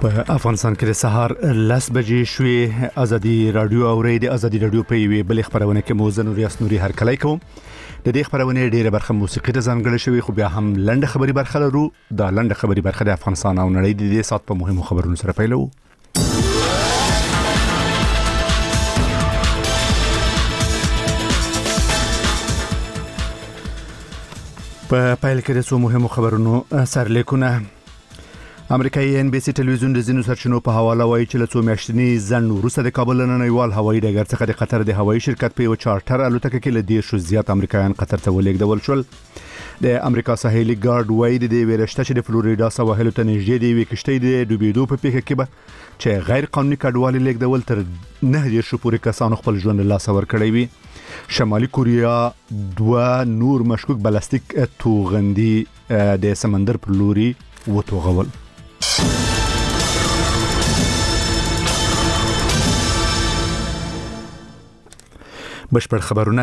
په افغانستان کې د سهار 10 بجې شوې. ازادي رادیو او ریډیو ازادي رادیو په وی بل خبرونه کې موزن ریاست نوري هر کله کوم د دې خبرونه ډیره برخه موسیقي ته ځانګړې شوی، خو بیا هم لنډه خبري برخه لرو. دا لنډه خبري برخه د افغانستان او نړۍ د دې سات په مهمو خبرونو سره پیلو. په پیل کې د څو مهمو خبرونو سرلیکونه. امریکایي ان بي سي ټلویزیون د زینو سرچینو په حواله وایي چې له څو میاشتنی ځنډ وروسته د کابل نړیوال هوایي ډګر څخه د قطر د هوایي شرکت په یو چارټر الوتکه کې له 10 زیات امریکایان قطر ته ولېږدول شول. د امریکا ساحلي ګارد وایي د ویرشته چې د فلوریدا سواحل ته نږدې دی وکشتې د ډوبېدو په پیښه کې به چې غیر قانوني کډوالي لیږدول تر 9 پورې کسانو خپل ژوند له لاسه ورکړی وي. شمالي کوریا 2 نور مشکوک بلاستیک توغندي د سمندر پر لوري وتوغول. بشپړ خبرونه.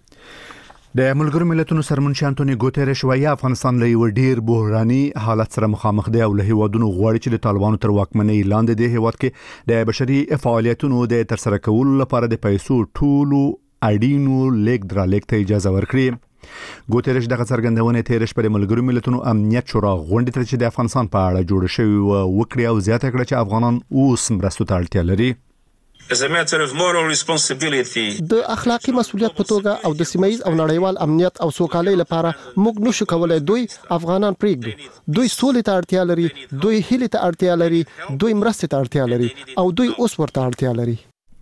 د ملګرو ملتونو سرمنشي انټونی ګوتيريش وايي افغانستان له یو ډیر بحراني حالت سره مخامخ دی او له هیوادونو غواړي چې د طالبانو تر واکمنۍ لاندې د هیواد کې د بشري فعالیتونو د ترسره کولو لپاره د پیسو ټولو اړینو لیک درلیک ته اجازه ورکړي. ګوتيريش دغه څرګندونه تیرش پر ملګرو ملتونو امنیت شورا غونډه ته چې د افغانستان په اړه جوړ شوی وکړي او زیاته کړه چې افغانان اوس مرستو ته اړتیا لري. As a matter of moral responsibility, د اخلاقی مسؤلیت په توګه او د سیمایي او نړیوال امنیت او سوکالۍ لپاره موږ نشو کولای دوی افغانان پرېږدو. دوی سولې ته اړتیا لري، دوی هیلې ته اړتیا لري، دوی مرستې ته اړتیا لري او دوی اوس ورته اړتیا لري.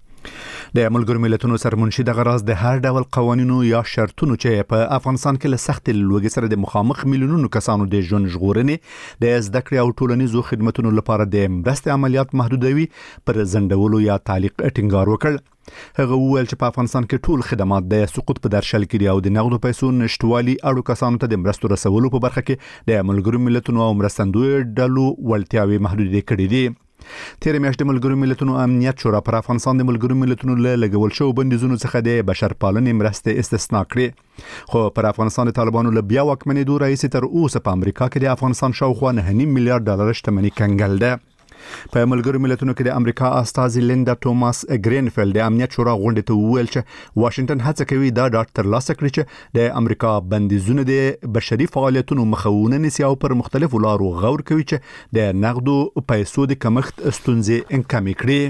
د ملګرو ملتونو سرمنشي د غراز د هر ډول قوانینو یا شرطونو چې په افغانستان کې له سخت لوګي سره د مخامخ میلیونونو کسانو د ژوند ژغورنې د زده کړې او ټولنیزو خدماتو لپاره د مرستې عملیات محدودوي پر زندولو یا تعلیق ټینګار وکړ. هغه وویل چې په افغانستان کې ټول خدمات د سقوط په درشل کې او د نقدو پیسو نشټوالي اړو کسانو ته د مرستو رسولو په برخه کې د ملګرو ملتونو او مرستندوی ډلو وړتیاوي محدودې کړې دي. تیر میاشت د ملګرو ملتونو امنیت شورا پر افغانستان د ملګرو ملتونو له لګول شو بندیزونو څخه د بشرپالنې مرستې استثناء کړې، خو پر افغانستان د طالبانو له بیا واکمنېدو راځي تر اوسه په امریکا کې د افغانستان شاوخوا 9.5 میلیارډ ډالر شتمنۍ کنګل ده. په ملګرو ملتونو کې د امریکا استازي لیندا توماس گرینفیلد د امنیت شورا غونډې ته وویل چې واشنگټن هڅه کوي دا ډاټ ترلاسه کړي چې د امریکا بندیزونه د بشري فعالیتونو مخاونه نسی او پر مختلفو لارو غور کوي چې د نقدو پیسو د کمښت ستونزې کمې کړي.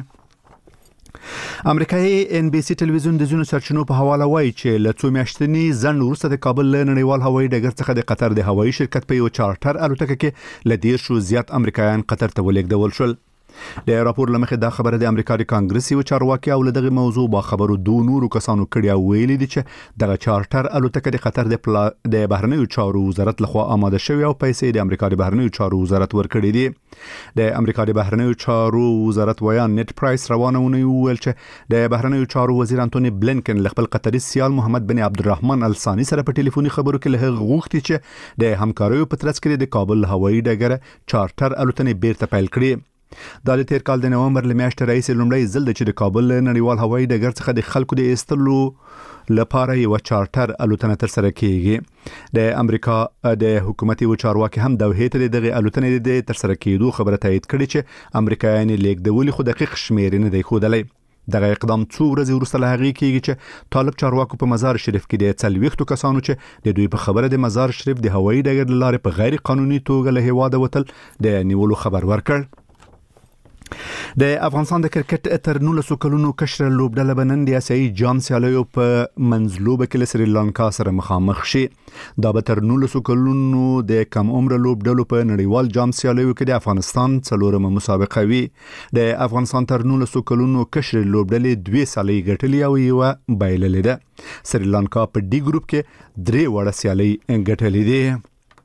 امریکایي ان بي سي ټلویزیون د زینو سرچینو په حواله وایي چې له څو میاشتنی ځنډ وروسته د کابل نړیوال هوایي ډګر څخه د قطر د هوایي شرکت په یو چارټر الوتکه کې له 10 زیات امریکایان قطر ته ولېږدول شول. د راپور لمخې دا خبره د امریکا د کانګرس یو چارواکي او دغه موضوع با خبرو دوه نورو کسانو کړي او ویلي دي چې دغه چارټر الوتکه د قطر د بهرنیو چارو وزارت لخوا آماده شوی او پیسې د امریکا د بهرنیو چارو وزارت ورکړي دي. د امریکا د بهرنیو چارو وزارت ویان نیټ پرایس روانونه ویل چې د بهرنیو چارو وزیر انټونی بلینکن له خپل قطري سیال محمد بن عبدالرحمن الثاني سره په ټلیفوني خبرو کې له غوښتي چې د همکاریو په ترڅ کې د کابل هوایي ډګر چارټر الوتنې بیرته پیل کړي. دا د تیر کال د نومبر لمیاشتې رئیس لومړی ځل چې د کابل نړیوال هوایي ډګر څخه د خلکو د ایستلو لپاره یو چارټر الوتنه تر سره کیږي. د امریکا د حکومتي و چارواکي هم د هیته دغه الوتنې د تر سره کېدو خبره تایید کړې چې امریکایان لیکدول خو دقیق شمیر نه دی خودلې. دغه اقدام څو ورځې وروسته له هغې کېږي چې طالب چارواکو په مزار شریف کې د 40 کسانو چې د دوی په خبره د مزار شریف د هوایي ډګر لارې په غیر قانوني توګه له هیواده وتل د نیولو خبر ورکړ. د افغانستان د کرکټ تر 19 کلونو کشر لوبډله بنن د اسیایي جام سیالیو په منځلوبه کې له سریلانکا سره مخامخ شي. دا به تر 19 کلونو د کم عمر لوبډلو په نړیوال جام سیالیو کې د افغانستان څلورمه مسابقه وي. د افغانستان تر 19 کلونو کشر لوبډلې 2 سیالۍ ګټلې او یو بایللې ده. سریلانکا په ډي ګروپ کې 3 وړه سیالۍ ګټلې دي.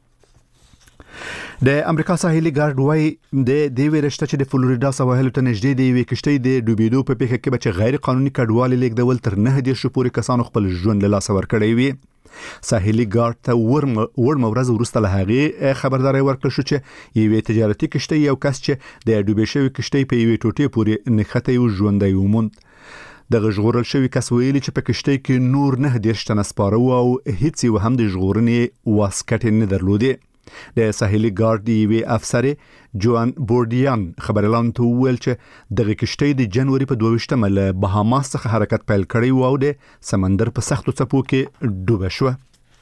د امریکا ساحلي ګارد وایي د ویرشته چې د فلوریدا سواحل ته نږدې دی وکشتې د ډوبېدو په پیښه کې چې غیر قانوني کډوالي لیږدول تر 9 پورې کسانو خپل ژوند له لاسه ورکړی وي. ساحلي ګارد ته ورم ورځ وروسته له هغې خبرداري ورکړل شو چې یوې تجارتي کشتۍ یو کس چې د ډوبې شوی کشتۍ په یوې ټوټې پورې نښته یو ژوندی وموند. د ژغورل شوی کس ویلي چې په کشتۍ کې نور 9 تنه سپاره او هیڅ یو هم د ژغورنې واسکټ نه درلودي. د ساحلي ګارد یوې افسر جوان بوردیان خبرلاند ته وویل چې دغه کشتۍ د جنوري په 22مه له بهاماس څخه حرکت پیل کړی و او د سمندر په سختو څپو کې ډوبه شوه.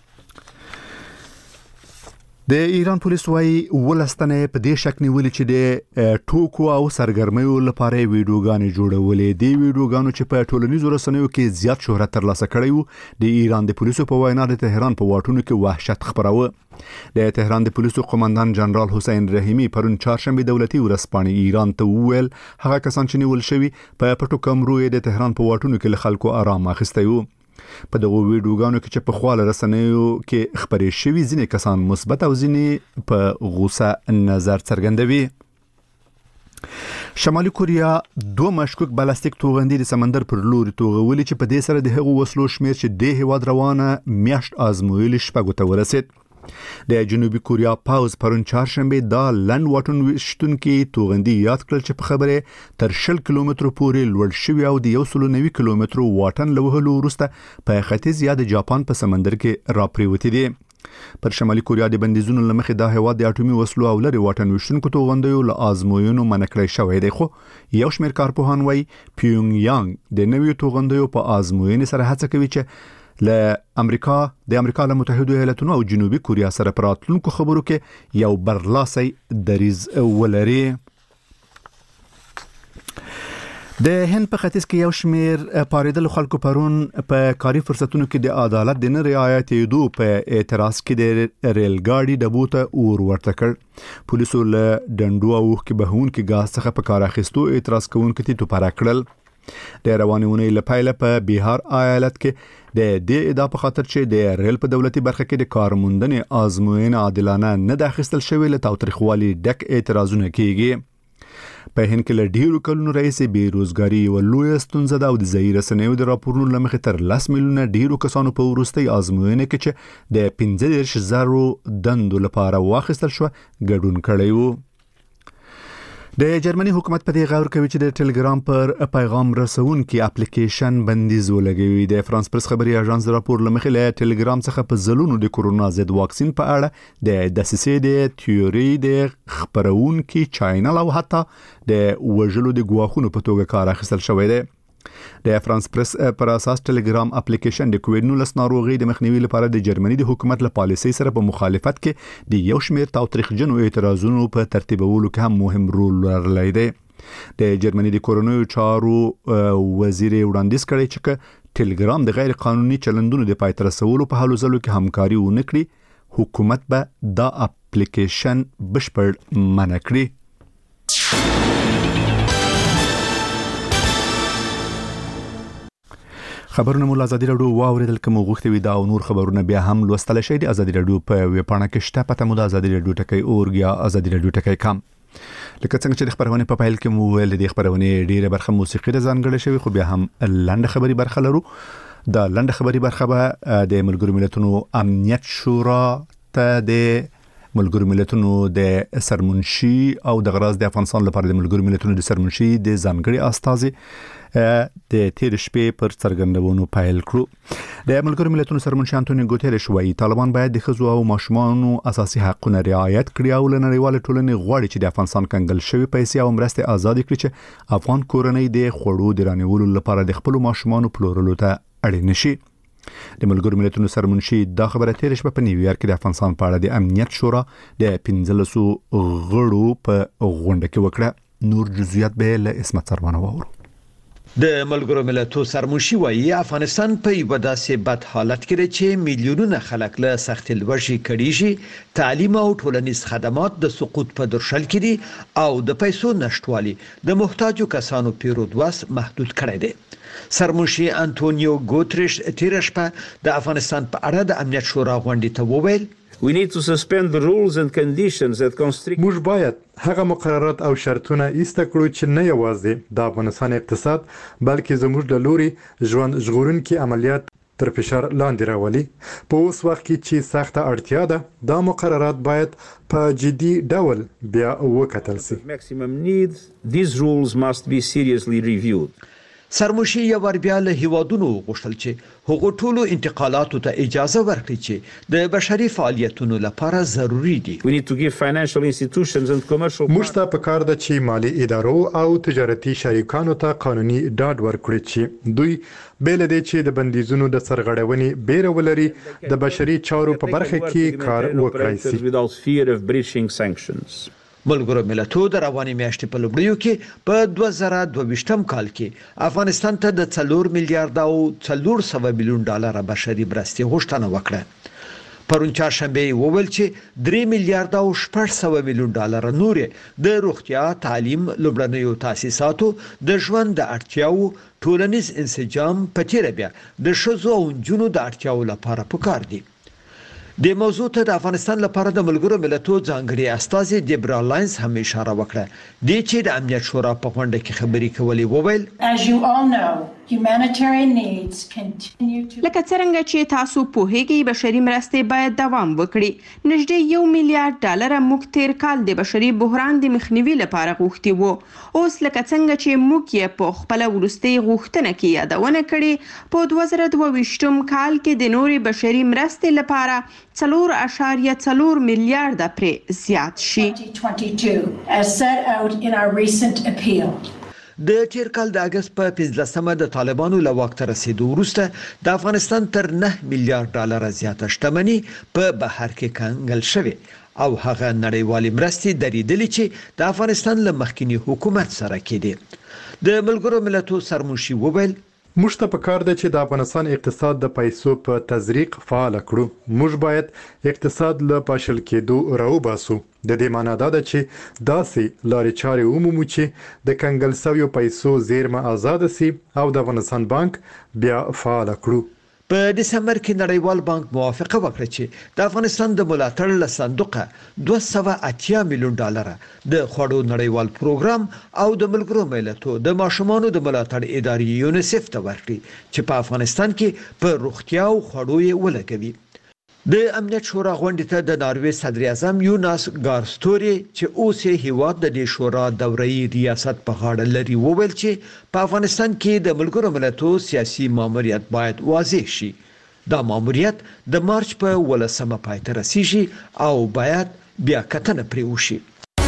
د ایران پولیس وايي ولستنه په دې شک نیولې چې د ټوکو او سرګرمیو لپاره ویډیوګانې جوړولې. د ویډیوګانو چې په ټولنیزو رسنیو کې زیات شهرت ترلاسه کړی و د ایران د پولیسو په وینا د تهران په واټونو کې وحشت خپراوه. د تهران د پولیسو قومندان جنرال حسین رحیمی پرون چهارشنبه دولتي ورځپاڼې ایران ته وویل هغه کسان چې نیول شوي په پټو کمرو د تهران په واټونو کې له خلکو آرام اخیستی وو. په دغه ویډیوګانو کې چې په خواله رسنیو کې خبرې شوي ځینې کسان مثبت او ځینې په غوسه نظر څرګندوي. شمالي کوریا 2 مشکوک بالستیک توغندي د سمندر پر لوري توغولي چې په دې سره د هغو وسلو شمیر چې د هیواد روانه میاشت آزمویل شپږو ته ورسید. د جنوبي کوریا پاوز پرون چهارشنبه دا لند واټون وشتون کې توغندي یاد کړل چې په خبره تر 10 کیلومتر پورې لوړ شوی او د 190 کیلومتر واټن له وهلو وروسته په ختیځ یا د جاپان په سمندر کې راپریوتی دي. پر شمالي کوریا د بندیزونو لمخې دا هیواد د اټومي وسلو او لري واټن وشتونکو توغندیو له آزموینو منع کړی شوی دی. خو یو شمېر کارپوهان وایي پیونګ یانګ د نویو توغندیو په آزموینې سره هڅه کوي چې له امریکا له متحده ایالاتونو او جنوبي کوریا سره پر راتلونکو خبرو کې یو برلاسي دریز ولري. د هند په ختیځ کې یو شمېر پاریدل خلکو پرون په کاري فرصتونو کې د عدالت د نه رعایت یدو په اعتراض کې د ریل ګاډي ډبو ته اور ورته کړ. پولیسو له ډنډو او کې بهون کې غاز څخه په کار اخیستو اعتراض کوونکو ته توپاره کړل. د روانونې لپاره په بهار ایالت کې د دې ادعا په خاطر چې د ریل په دولتي برخه کې د کارموندنې آزموینه عادلانه نه د اخیستل شوی له تاوتریخوالي ډک اعتراضونه کیږي. په هند کې له ډیرو کلونو راهیسې بیروزګاری یو لویه ستونزه ده او د ځایي رسنیو د راپورونو له مخې تر 10 میلیونه ډیرو کسانو په وروستۍ آزموینه کې چې د 15,000 دندو لپاره واخیستل شو ګډون کړی وو. د جرمني حکومت په دې غور کوي چې د ټلګرام پر پیغام رسونکي اپلیکیشن بندیز ولګوي. د فرانس پرس خبري اژانس راپور لمخې له ټلګرام څخه په زلونو د کورونا ضد واکسین په اړه د دسیسې د تیوري د خبرونکي چینل او حتی د وژلو د ګواښونو په توګه کار اخیستل شوی دی. د فرانس پرس پر اساس ټلګرام اپلیکیشن د کووډ-19 ناروغي د مخنیوي لپاره د جرمني د حکومت له پالیسۍ سره په مخالفت کې د یو شمېر تاوتریخجنو اعتراضونو په ترتیبولو کې هم مهم رول لرلی دی. د جرمني د کورونوي چارو وزیر وړاندیز کړی چې ټلګرام د غیر قانوني چلندونو د پای ته رسولو په هلو ځلو کې همکاري ونه کړي حکومت به دا اپلیکیشن بشپړ منع کړي. خبرونه مو ازادي رادیو واوریدل کوم غوښتي وي دا او نور خبرونه بیا هم لوستل شي د ازادي رادیو په ویب پاڼه کې شته. پته مو د ازادي رادیو ټکی اورګیا ازادي رادیو ټکی کام. لکه څنګه چې د خبرونه په پایل کې مو ویل د خبرونه ډیره برخه موسیقي د ځانګړې شوی خو بیا هم لاندې خبري برخه لرو. دا لاندې خبري برخه به د ملګرو ملتونو امنیت شورا ته د ملګرو ملتونو د سرمنشي او د غراض د افغانستان لپاره د ملګرو ملتونو د سرمنشي د ځانګړي استازي د تیر شپې پر څرګندونو پایل کړو. د ملګرو ملتونو سرمنشي انټونیو ګوتریش وایي طالبان باید د ښځو او ماشومانو اساسي حقوقونه رعایت کړي او له نړیوال ټولنې غواړي چې د افغانستان کنګل شوی پیسې او مرستې آزاد کړي چې افغان کورنۍ د خوړو د رانیولو لپاره د خپل ماشومانو پلورلو ته اړین شي. د ملګرو ملتونو سرمنشي دا خبره تیر شپه په نیویارک کې د افغانستان په اړه د امنیت شورا د 15 غړو په غونډه کې وکړه. نور جزئیات به له اسمت سرمانه وورو. د ملګرو ملتونو سرمنشي وایي افغانستان په یو داسې بد حالت کې دی چې میلیونونه خلک له سخت لوږې کړيږي، تعلیم او ټولنیز خدمات د سقوط په درشل کې دي او د پیسو نشټوالي د محتاجو کسانو پیرودواس محدود کړی دی. سرمنشي انټونیو ګوتریش تیر شپه د افغانستان په اړه د امنیت شورا غونډې ته وویل We need to suspend the rules and conditions that constrict. موږ باید هغه مقررات او شرطونه ایسته کړو چې نه یوازې د افغانستان اقتصاد بلکې زموږ د لوري ژوند ژغورونکي عملیات تر فشار لاندې راولي. په اوس وخت کې چې سخته اړتیا ده دا مقررات باید په جدي ډول بیا وکتل شي. Maximum needs, these rules must be seriously reviewed. سرمشي یو ور بیا له هیوادونو غوښتل چې هغو ټولو انتقالاتو ته اجازه ورکړي چې د بشري فعالیتونو لپاره ضروری دي. We need to give financial institutions and commercial موږ ته پکار ده چې مالی ادارو او تجارتي شریکانو ته قانوني ډاډ ورکړي چې دوی بل دې چې د بندیزونو د سرغړونې بیره ولري د بشري چارو په برخه کې کار وکړي شي. without fear of breaching sanctions. ملګرو ملتونو د رواني میاشتې په لومړیو کې په 2022م کال کې افغانستان ته د 4 میلیارډ او 400 میلیون ډالر بشري مرستې غوښتنه وکړه. پرون چهارشنبه وویل چې 3 میلیارډ او 600 میلیون ډالر نور د روغتیا، تعلیم، لومړنیو تاسیساتو، د ژوند د اړتیاو، ټولنیز انسجام په تیر بیا د ښځو او نجونو د اړتیاو لپاره پکار دي. د موضوع ته د افغانستان لپاره د ملګرو ملتونو ځانګړي استازي دیبرا لاینز هم اشاره وکړه. د چې د امنیت شورا په غونډه کې خبرې کولې وویل As you all know, humanitarian needs continue to لکه څنګه چې تاسو پوهیږئ بشري مرستې باید دوام وکړي. نږدې 1 میلیارډ ډالر موږ تیر کال د بشري بحران د مخنیوي لپاره غوښتي وو. اوس لکه څنګه چې موږ یې په خپل ورستي غوښتنه کې یادونه کړې په 2022م کال کې د نوري بشري مرستې لپاره 4.4 میلیارډ پرې زیات شي. 2022 as set out in our recent appeal. د تیر کال د اگست په 15مه د طالبانو له واک ته رسیدو وروسته د افغانستان تر 9 میلیارډ ډالر زیاته شتمني په بهر کې کنګل شوې او هغه نړیوالې مرستې درېدلې چې د افغانستان له مخکنی حکومت سره کېدي. د ملګرو ملتونو سرمشي وویل موږ ته پکار ده چې د افغانستان اقتصاد د پیسو په تزریق فعال کړو. موږ باید اقتصاد له پاشل کېدو راوباسو. د دې معنی دا ده چې داسې لارې چارې ومومو چې د کنګل شویو پیسو زیرمه آزاد سي او د افغانستان بانک بیا فعال کړو. په دسمبر کې نړیوال بانک موافقه وکړه چې د افغانستان د ملاتړ له صندوقه 280 میلیون ډالر د خوړو نړیوال پروګرام او د ملګرو ملتونو د ماشومانو د ملاتړ ادارې یونیسف ته ورکړي چې په افغانستان کې په روغتیا او خوړو یې ولګوي. د امنیت شورا غونډې ته د ناروې صدر اعظم یوناس ګارستوري چې اوس یې هیواد د دې شورا دوري ریاست په غاړه لري وویل چې په افغانستان کې د ملګرو ملتونو سیاسي ماموریت باید واضح شي. دا ماموریت د مارچ په 18مه پای ته رسیږي او باید بیا کتنه پرې وشي.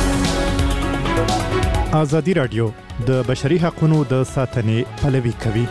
ازادي رادیو د بشري حقوقو د ساتنې پلوي کوي.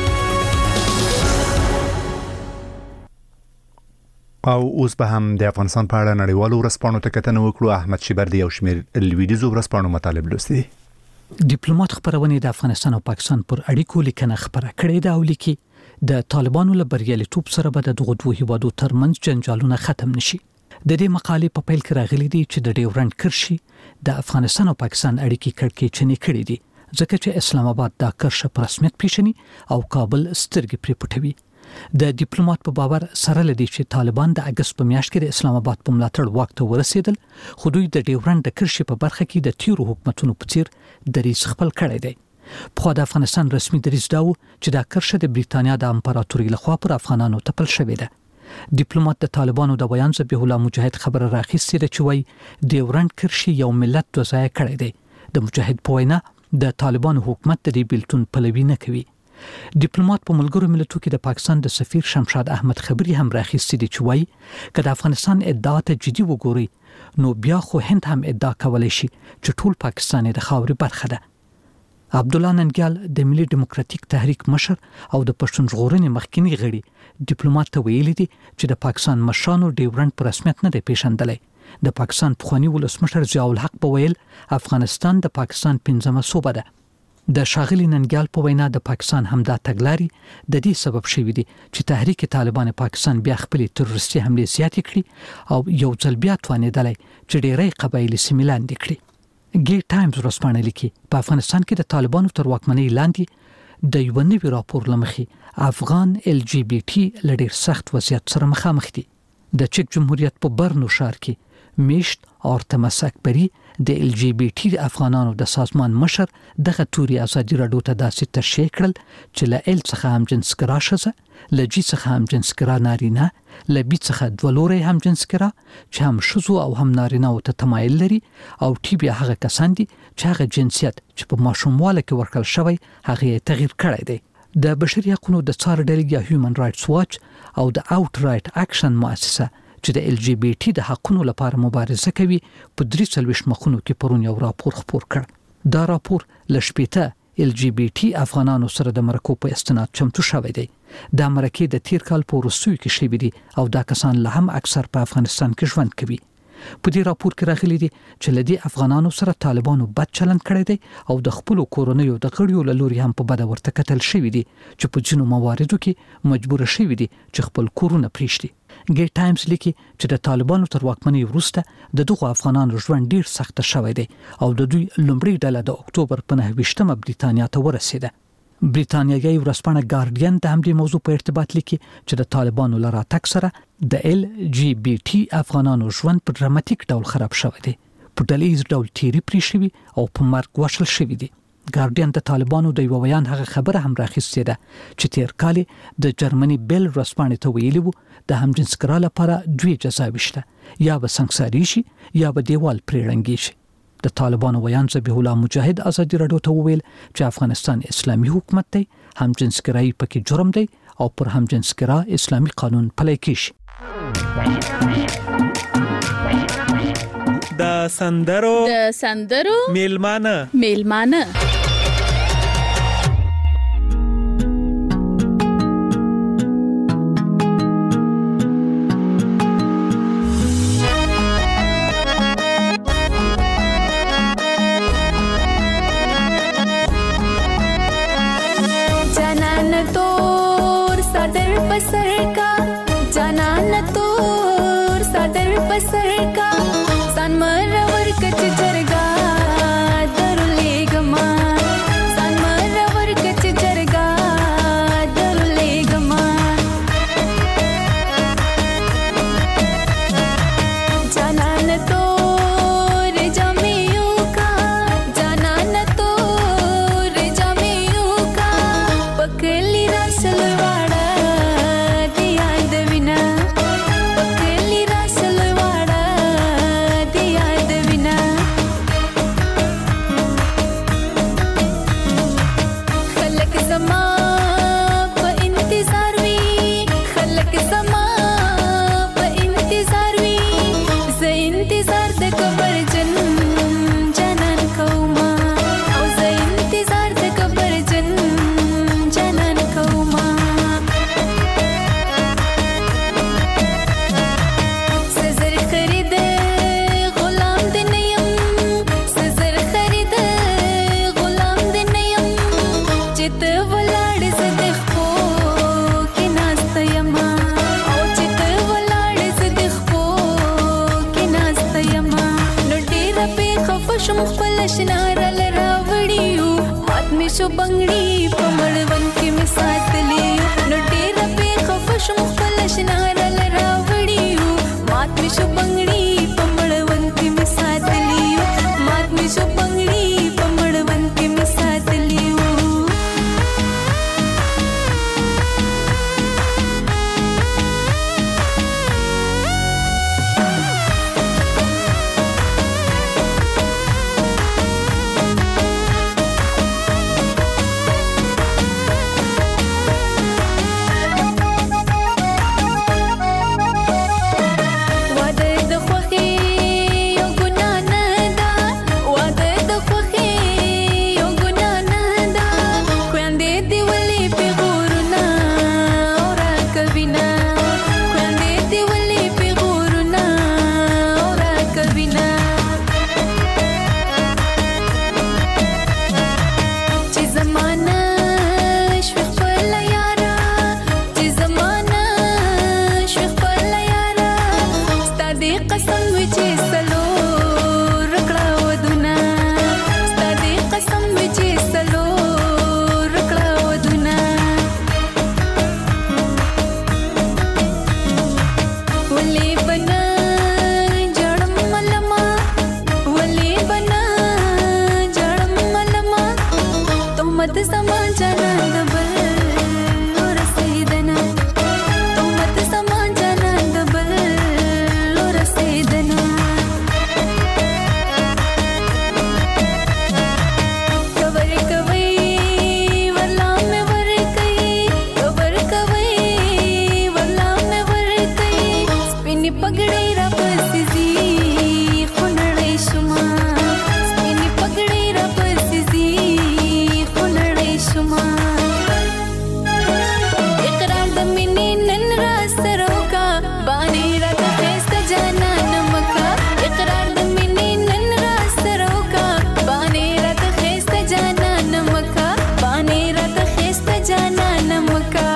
او اوس به هم د افغانستان په اړه نړیوالو ورځپاڼو ته کتنه وکړو. احمد شیبردي او شمیر لویدیزو ورځپاڼو مطالب لوستي. ډیپلوماټ خبرونه د افغانستان او پاکستان پر اړیکو لیکنه خبره کړې ده او لیکي د طالبانو له بریالیتوب سره به د دغه دوه هیوادو ترمنځ جنجالونه ختم نشي. د دې مقالې په پیل کې راغلي دي چې د ډیورنډ کرښې د افغانستان او پاکستان اړیکې کړکېچنې کړې دي ځکه چې اسلام آباد دا کرښه په رسمیت پیژني او کابل سترګې پرې پټوي. د ډیپلوماټ په باور سره لدی چې طالبان د اگست په میاشت کې د اسلام آباد په ملاتړ واک ته ورسېدل خو دوی د ډیورنډ کرښې په برخه کې د تیرو حکومتونو په څیر دریځ خپل کړی دی. په د افغانستان رسمي دریځ دا و چې د کرښه د بریتانیا د امپراتوري لخوا پر افغانانو تپل شوې ده. ډیپلوماټ د طالبانو د بیان ذبیح الله مجاهد خبره راخیستې ده چې وایي ډیورنډ کرښې یو ملت دوه ځای کړی دی. د مجاهد په وینا د طالبانو حکومت د دې بیلتون پلوي نه کوي. ډیپلوماټ په ملګرو ملتونو کې د پاکستان د سفیر شمشاد احمد خبري هم راخیستې دي چې وایي که د افغانستان ادعا ته جدي وګوري نو بیا خو هند هم ادعا کولای شي چې ټول پاکستان د خاورې برخه ده. عبد الله ننګیال د ملي ډیموکراتیک تحریک مشر او د پښتون ژغورنې مخکنی غړي ډیپلوماټ ته ویلي دي چې د پاکستان مشرانو ډیورنډ په رسمیت نه دی پیژندلی. د پاکستان پخوانی ولسمشر ضیاء الحق په ویل افغانستان د پاکستان 15مه صوبه ده. د شاغلی ننګیال په وینا د پاکستان همدا تګلاري د دې سبب شوی دی چې تحریک طالبان پاکستان بیا خپل تروریستي حمله زیاتې کړي او یو ځل بیا توانیدلی چې ډېری قبایلی سیمې لاندې کړي. ګی ټایمز ورځپاڼه لیکي په افغانستان کې د طالبانو تر واکمنۍ لاندې د یو نوي راپور لمخې افغان LGBT له ډېر سخت وضعیت سره مخامخ دي. د چک جمهوریت په برنو ښار کې میشت اور تمسک بری د ال جی بی ټي افغانانو د سازمان مشر دغه توري ازادي راډیو ته داسې تشریح کړل چې له ال څخه هم جنسګرا شزه، له جی څخه هم جنسګرا نارینه، له بي څخه دولوري هم جنسګرا چې هم شزو او هم نارینه او ته تمایل لري، او ټي بیا هغه کسان دي چې هغه جنسیت چې په ماشومواله کې ورکړل شوی هغه تغییر کړی دی. د بشري حقوقو د څار ډلې هیومن رائټس واچ او د اوټ رائټ اکشن مؤسسه چې د ال جی بی ټي د حقوقو لپاره مبارزه کوي په 43 مخونو کې پرون یو راپور خپور کړ. دا راپور لشپېته ال جی بی ټي افغانانو سره د مرکو په استناد چمتو شوی دی. د مرکې د تیر کال په وروستیو کې شوی دی او دا کسان له هم اکثر په افغانستان کې ژوند کوي. په دې راپور کې راغلي دي چې لدی افغانانو سره طالبانو بد چلند کړی دی او د خپل کورونیو د غړیو له لوري هم په بده ورته کتل شوی دي چې په ځینو مواردو کې مجبور شوی دي چې خپل کورونه پریږدي. ګیټ ټایمز لیکي چې د طالبانو تر واکمنۍ وروسته د دغو افغانانو ژوند ډیر سخت شوی دی او د دوی لومړی ډله د اکتوبر په 9 بریتانیا ته ورسېده. بریتانیایي ورځپاڼه ګارډین د همدې موضوع په ارتباط لیکي چې د طالبانو لاره تک سره د ال جی بی ټي افغانانو ژوند په ډراماتیک ډول خراب شوی دی، په ډلهیز ډول تیری پرې شوی او په مرګ وشل شوی دی. ګارډین د طالبانو د یو بیان هغه خبره هم راخیستې ده چې تیر کال د جرمني بیل ورځپاڼې ته ویلي وو د همجنسګرا لپاره دوی جزاوي شته، یا به سنګساري شي یا به دیوال پرېړنګي شي. د طالبانو ویان ذبیح الله مجاهد ازادي راډیو ته وویل چې افغانستان اسلامي حکومت دی، همجنسګرایي پکې جرم دی او پر همجنسګرا اسلامي قانون پلی کیږي. د سندرو میلمانه شو بنگړي په مړوند کې می ساتلی نو ډېر په خفه شم خپل شنار لراوړیو مات می شو بنگړي په مړوند کې می ساتلی مات می شو بنگړي په مړوند کې می ساتلی मत समा जाना दबल और सैदना तो मत समा जाना दबल और सैदना कवर कवई वल्ला में वर कई कवर कवई वल्ला में वर कई स्पिनी पगड़ी रब सिजी खुनड़े शुमा स्पिनी पगड़ी रब सिजी खुनड़े शुमा इकरार दमिनी नन रासरों का बानी रात फेस का जाना नमका इकरार दमिनी नन रासरों का बानी रात फेस का जाना नमका बानी रात फेस का जाना नमका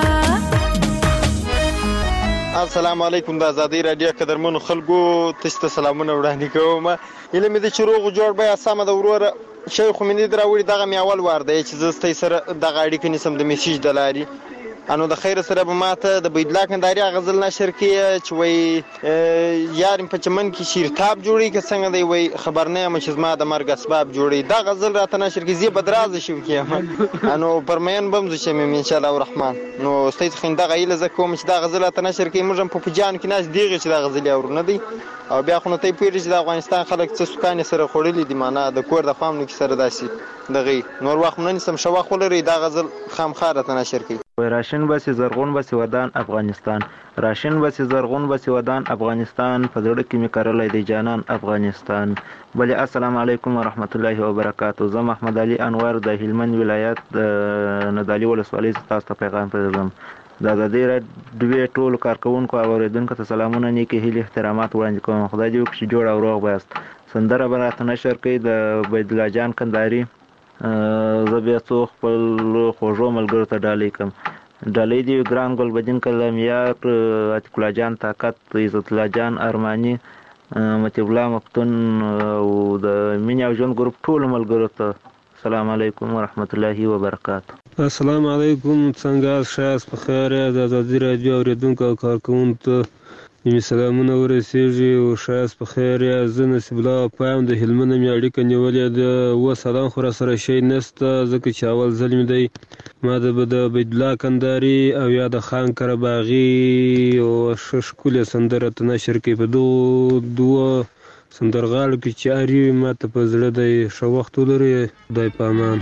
السلام علیکم د ازادي رادیو قدرمنو خلکو تاسو ته سلامونه وړاندې کوم علم دې چروغ جوړ بیا سم د وروره شیخ خمینی دراوړي دغه میاول ورده چې زسته سره د غاړي کې نسم د میسیج دلاري انو د خیر سره به ماته د بيدلا کنداري غزل نشر کې چې وای یار په چمن کې شیرتاب جوړي که څنګه دی وای خبرنامه چې ما د مرګ اسباب جوړي دا غزل راته نشر کې زی بدراز شو کې انو پرمین بم چې مې ان شاء الله الرحمن نو استاد خنده غیله زکوم چې دا غزل راته نشر کې موږ په پجان کې ناش دیغه چې دا غزل اورنه دی او بیا خو نو ته پیری چې د افغانستان خلک څه سکان سره خورلې دي معنا د کور د فامنو کې سره داسي دغه نور وخت نه نسم شوا خولري دا غزل خامخاره ته نشر کې راشن بس زرغون بس ودان افغانستان راشن بس زرغون بس ودان افغانستان په زړه کې مې کارلای دی جانان افغانستان بل السلام علیکم ورحمت الله وبرکاتہ زه محمد علي انور د هلمند ولایت د ندالي ولسوالۍ تاسو ته پیغام پرېږدم د ازادي رادیو ټول کارکونکو او اوریدونکو ته سلامونه نیکې هیلې احترامات وړاندې کوم خدای دې وکړي جوړ او روغ وایاست سندره به راته نشر کوي د بيدلا جان کنداري زه بیا څو خپل خوږو ملګرو ته ډالۍ کوم ډالۍ دې ګران ګل بدین کلام یار عتیق الله جان طاقت عزت الله جان ارماني متي الله مفتون او د مینه او جون ګروپ ټول ملګرو ته السلام علیکم ورحمت الله وبرکاتہ السلام علیکم څنګه شاس په خیر د ازادي رادیو اوریدونکو او کارکونکو ته سلامونه ورسیږي او شاس په خیر زه نصیب الله پام د هلمند مې اړیکه نیولې ده و سلام خو سره شي نسته ځکه چې اول ظلم دی ما د بيدلا کنداري او یا د خان کرباغي او ششکول سندره ته نشر کې په دوه سندرغاړو کې چې اړي ما ته په زړه دی شو وخت لري دای پامان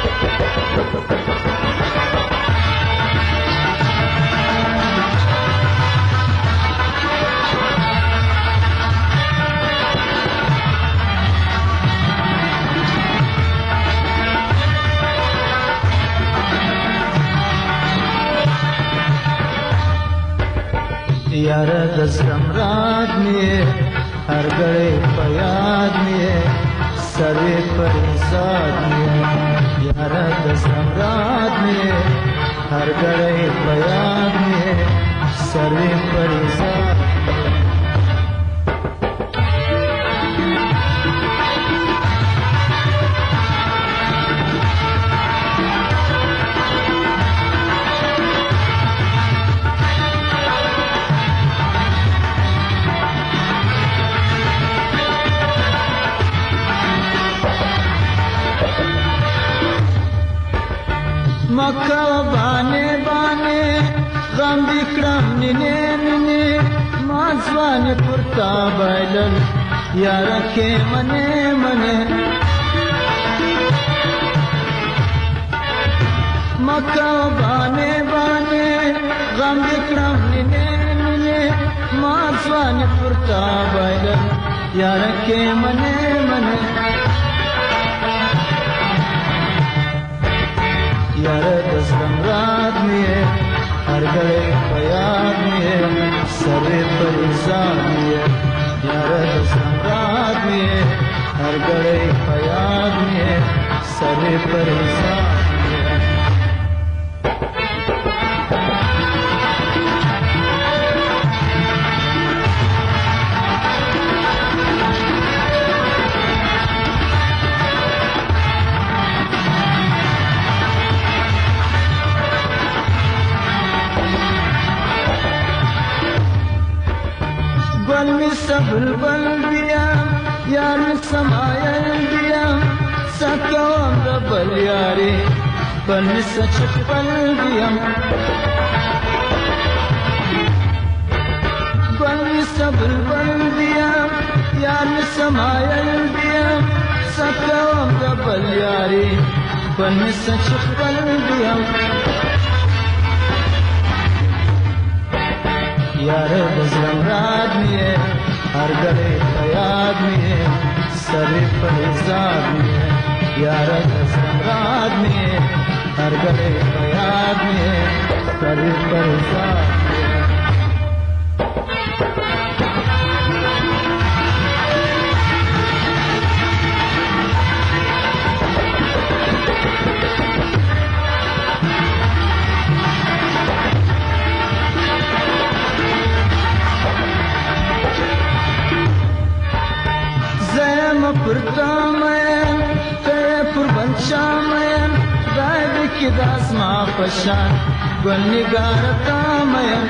یار دستم رات میں ہر گڑے پیاد میں سرے پریزاد میں یار دستم رات میں ہر گڑے پیاد میں سرے پریزاد مکہ بانے بانے غم بکرم ننے ننے مازوان پرتا بائلن یارا کے منے منے مکہ بانے بانے غم بکرم ننے ننے مازوان پرتا بائلن یارا کے منے منے یار دستم رات میں ہر گڑے پیاد میں سرے پریزاد میں یار دستم رات میں ہر گڑے پیاد میں سرے پریزاد بل بل بیا یار سمایل بیا سکو ربل یاری بل سچ خپل دیم بل سبل بل دیم یار سمایل دیم سکوم دبل یاری بل سچ خپل دیم یار بزرم راد میه هر گله فیاد میه سری فیضاد میه یار بزرم راد میه هر گله فیاد میه سری فیضاد پرتامین ته پر بنچامین دای کی داس ما پشان گل نگار تامین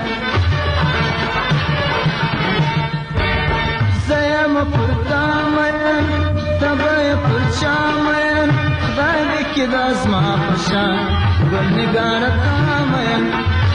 زیم پرتامین تبای پرچامین دای کی داس ما پشان گل نگار تامین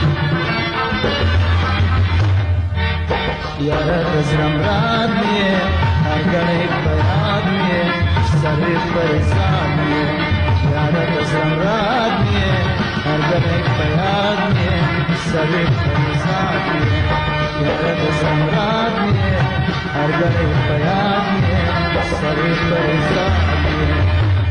یار بزرم راد میه هر گله بیاد میه سری فریضاد میه یار بزرم راد میه هر گله بیاد میه سری فریضاد میه یار بزرم راد میه هر گله بیاد میه سری فریضاد میه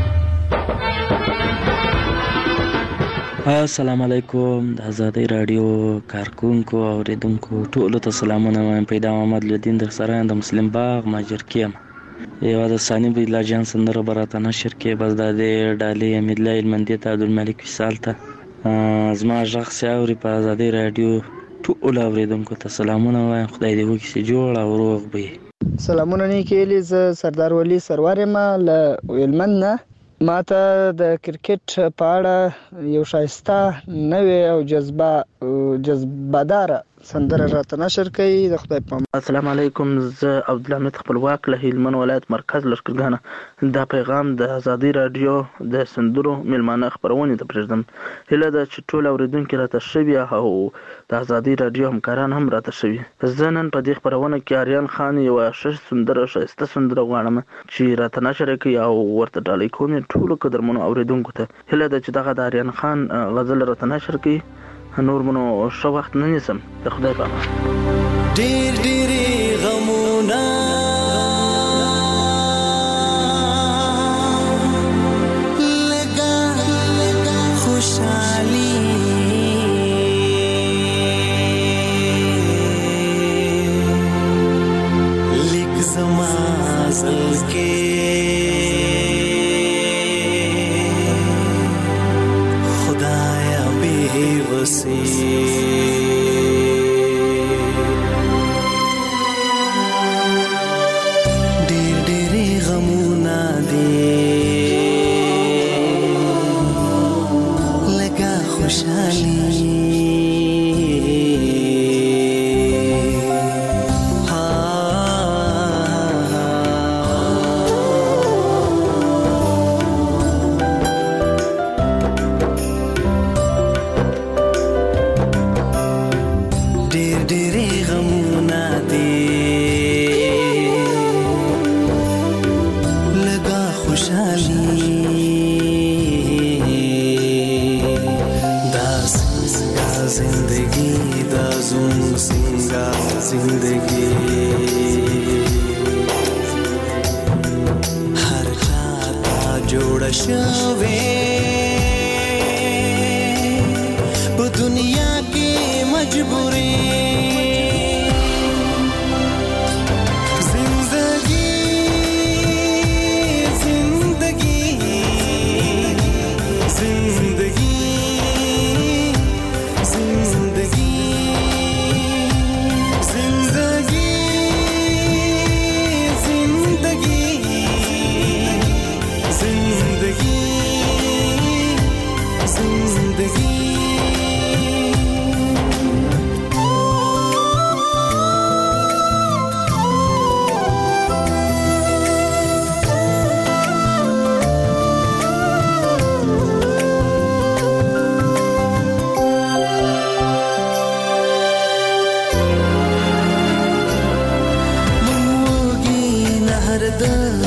السلام علیکم د آزادۍ رادیو کارکونکو او اوریدونکو ټولو ته سلامونه وایم. پیدا محمد لدین د سرایان د مسلم باغ ماجر کیم یو د ثاني بلا جان سندره براته نشر کې بس د ډالې امید الله المندي ته عبدالملک وصال ته زما غږ سیاوري په آزادۍ رادیو ټولو اوریدونکو ته سلامونه وایم. خدای دې وکړي چې جوړ او روغ وي. سلامونه نیکیلی زه سردار ولی سروار یم له هلمند نه. ماته د کرکټ په اړه یو ښایسته نوې او جذبهداره سندره راته نشر کوي د خدای په امان. السلام علیکم، زه عبدالحمید خپلواک له هلمند ولایت مرکز لښکرګانه دا پیغام د آزادۍ رادیو د سندرو میلمانه خپرونې ته پرېږدم. هیله ده چې ټول اورېدونکي راته ښه وي او د آزادۍ رادیو همکاران هم راته ښه وي. زه نن په دې خپرونه کې آریان خان یوه ښایسته سندره غواړم چې راته نشر کړي او ورته ډالۍ کوم یې ټولو قدرمنو اورېدونکو ته. هیله ده چې دغه د آریان خان غزل راته نشر کړي. نور منو ښه وخت نه نیسم، د خدای په امان. ډېر ډېرې غمونه لږه خوشحالي لیک زما زړه کې خدایا بې وسې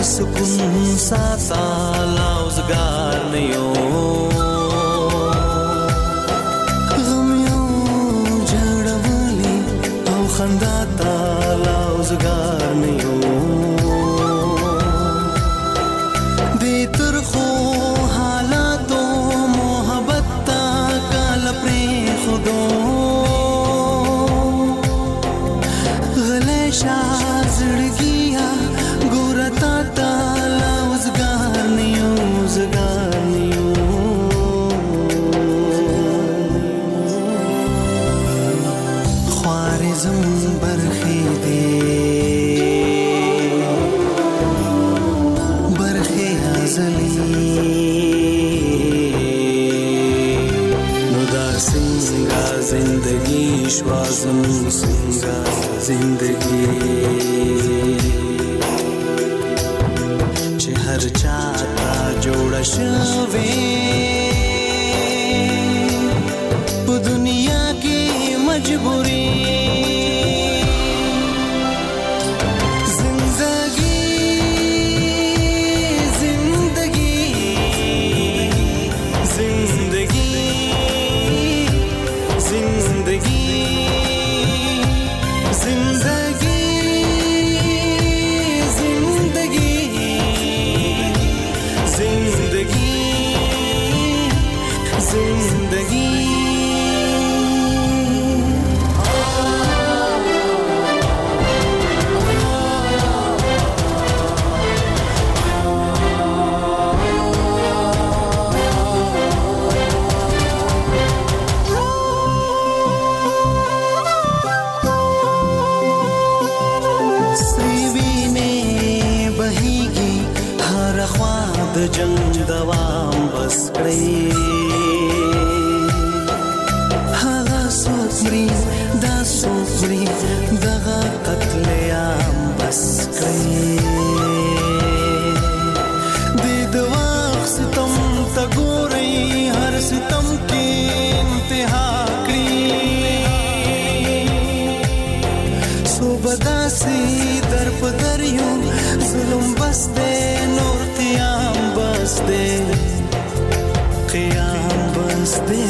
سکون ساتا لاوزګار نه یو غم یو جړولې او خندا تا لاوزګار نه یو دې ترخو حالاتو محبت تا کال پرې خودو غلې شازړګیا ګورتا تا لاوزګار نه یو زګار نه یو خوارزم برخې دې برخې ازلی نو دا څنګه زندگی شوازم څنګه زندگی چې هر چا تا جوړ شوي په دنیا کې مجبوري جنگ دوام بس کړی هغه سوکري دا سوکري دغه قتل عام بس کړی د دواخ ستم تا ګوري هر ستم کې انتها کړی سو بداسي در پدر یو ظلم بس دې نور قیام بس دے قیام بس دے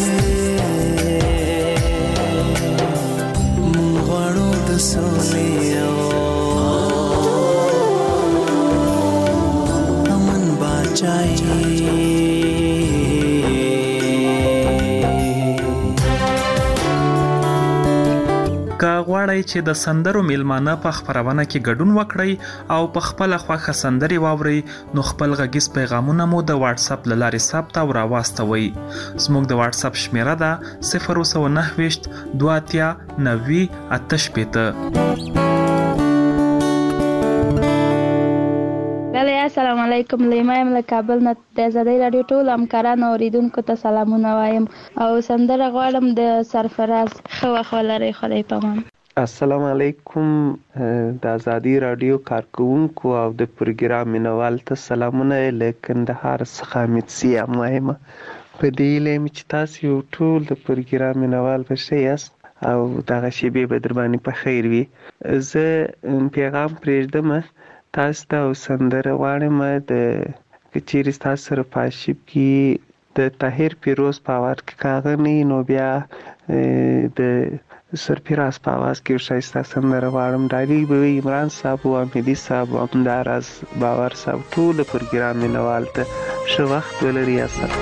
مغوارو دسولیو امن باچائی که غواړئ چې د سندرو میلمانه په خپرونه کې ګډون وکړئ او په خپل خوښه سندري واورئ نو خپل غږیز پیغامونه مو د واتس اپ له لارې ثبت او راواستوئ. زموږ د واتس اپ شمیره ده 029 دواتیا 90 88. السلام علیکم. لیما یم له کابل نه. د آزادۍ راډیو ټول همکارانو اوریدونکو ته سلامونه وایم او سندره غواړم د سرفراز ښه وخت ولرئ. خدای پامان. السلام علیکم. د آزادۍ راډیو کارکونکو او د پروګرام مینوال ته سلامونه له کندهار څخه متسي وایم. په دې لیم چې تاسو یو ټول د پروګرام مینوال په ښه یاست او دغه شیبې به در باندې په خیر وي. زه پیغام پرېږدم تاسو ته سندره غواړم د کچېرې تاسو سره په آرشیف کې د طاهر پیروز په اواز کې کاغه نه نو بیا د سرفراز په اواز کې ښایسته سندره غواړم. ډالۍ به وي عمران صاحب او امیدي صاحب او همداراز باور صاحب ټول د پروګرام مینوال ته ښه وخت ولري. السلام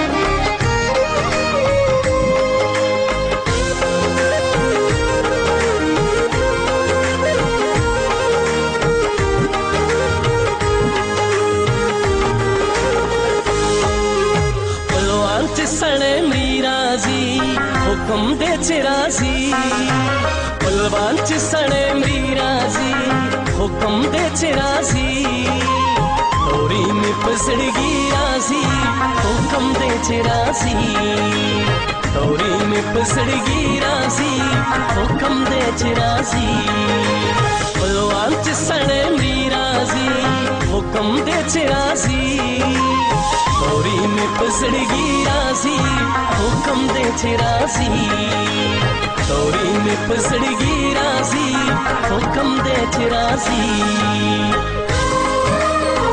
हुकुम दे चिराजी बलवान च सड़े मीराजी हुकुम दे चिराजी तोरी में पसड़गी राजी हुकुम दे चिराजी तोरी में पसड़गी राजी हुकुम दे चिराजी बलवान च सड़े मीराजी हुकुम दे चिराजी तोरी में पसड़गी राजी हुकुम दे चिराजी तोरी में पसड़गी राजी हुकुम दे चिराजी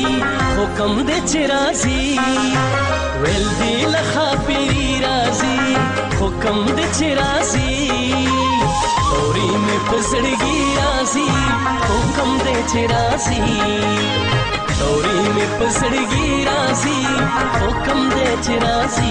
حکم دې چې راځي ویل دی لخوا پیری راځي حکم دې چې راځي توري مې پسړګي راځي حکم دې چې راځي توري مې پسړګي راځي حکم دې چې راځي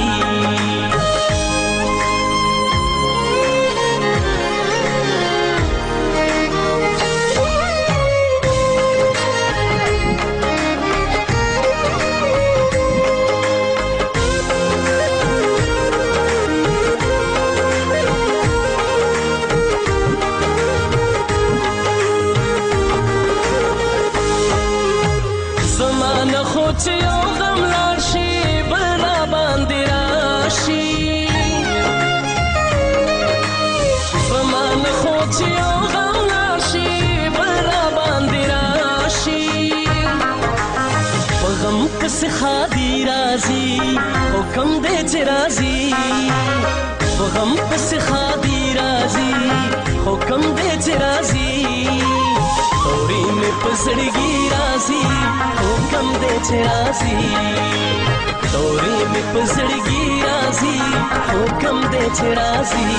چې یو غم لاړ شي بل را باندې راشي زمانه خو چې یو غم لاړ شي بل را باندې راشي په غم پسې ښادي راځي حکم دې چې راځي په غم پسې ښادي راځي حکم دې چې راځي توري مې پسړګي راځي حکم دې چې راځي توري مې پسړګي راځي حکم دې چې راځي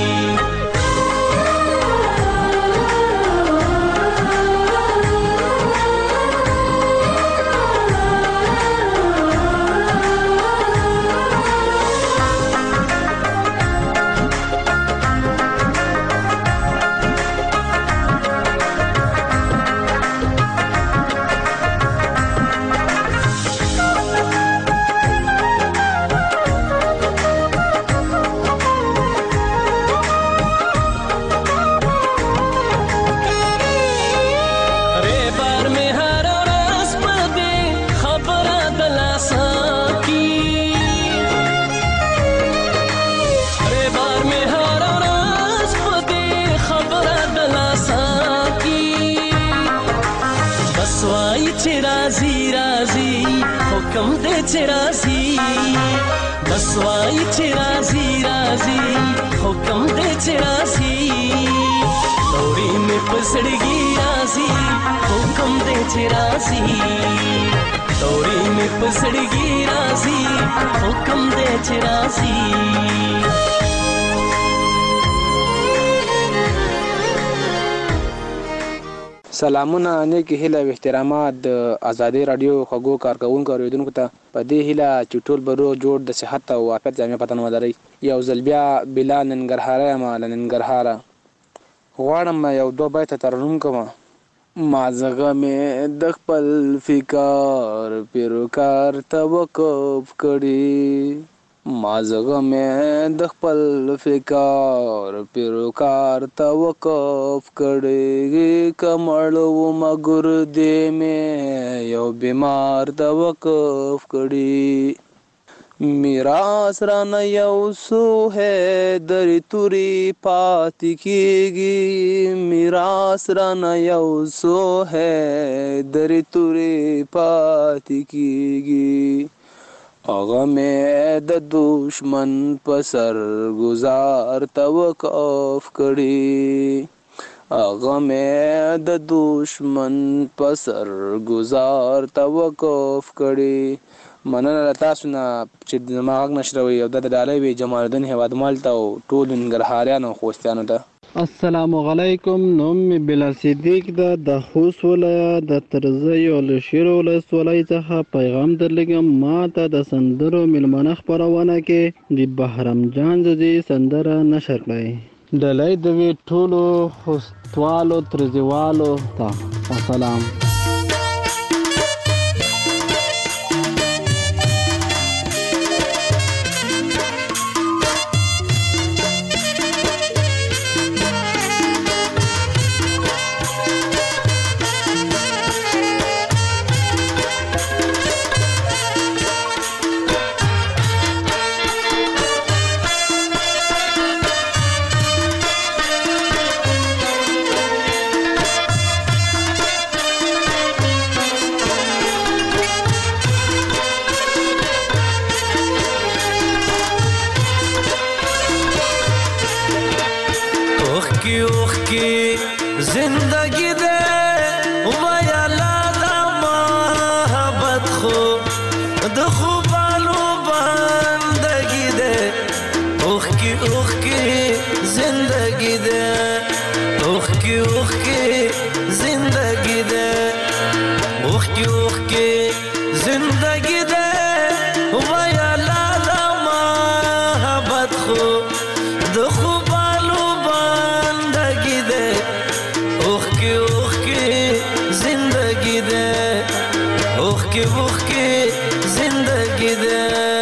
حکم دې چې راځي بس وای چې راځي راځي حکم دې چې راځي توري مې پسړګي راځي حکم دې چې راځي توري مې پسړګي راځي حکم دې چې راځي سلامونه نیکی هیله او احترامات د ازادي رادیو خوږو کارکونکو اوریدونکو ته په دې هیله چې ټول به روغ جوړ د صحت او عافیت جامع پتن ولرئ یو ځل بیا بلا ننګرهار یم له ننګرهاره غواړم یو دوه بیته ترنم کوم ما زغه مې د خپل فکر پیروکار توقف کړي ما زغه مې د خپل فکر پیروکار توقف کړي کمړو مګر دې مې یو بیمار توقف کړي میراث را نه یو سو ہے دری توری پاتې کېږي میراث را نه یو سو ہے دری توری پاتې کېږي هغه مې د دشمن په سر گزار توقف کړي هغه مې د دشمن په سر گزار توقف کړي مننه تاسو نه چې زما غږ نشروي او د ډالۍ وي جمال الدین هیوادمل ته او ټول ننګرهاریانو خوستیانو ته السلام علیکم نوم می بلا صدیق د خوست ولایت د ترزی او لشیر ولسوالۍ څخه پیغام درلګم ما ته د سندرو ملمنه خبرونه کې د بهرام جان زدي سندره نشر کړي ډلې د وی ټولو خوستوالو ترزیوالو ته السلام زندگی دے ویا لالا د خوبانو بندگی ده اوخ کی زندگی ده اوخ کی زندگی ده اوخ کی زندگی ده ویا لالا محبت خو د خوبانو بندگی ده اوخ کی زندگی ده اوخ کی زندگی ده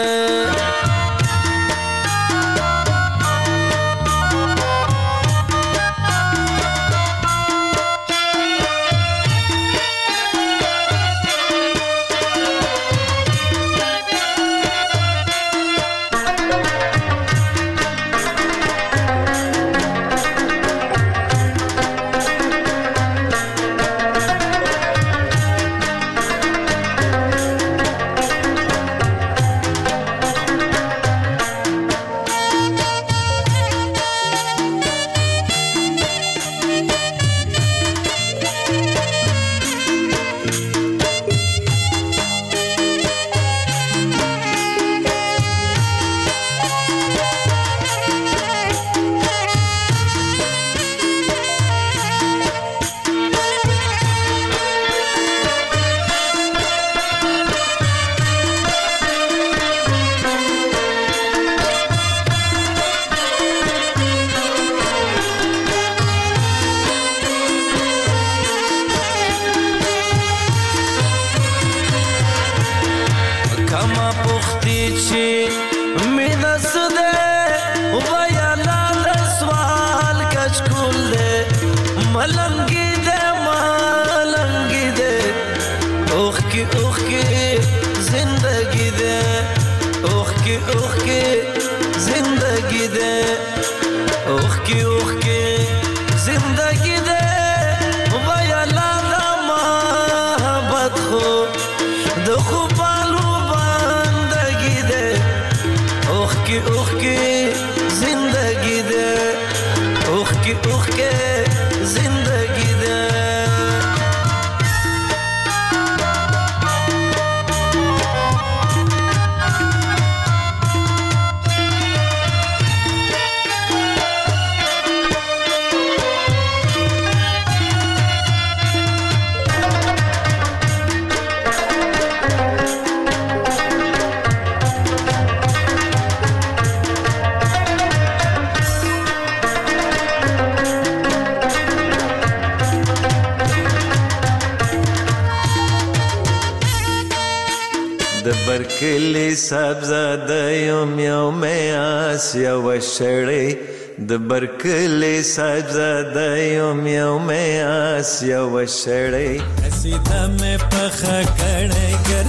برکلی سبزاده یوم آسیا و شړی د برکلی سبزاده یوم آسیا و شړی سیده مې پخه کړی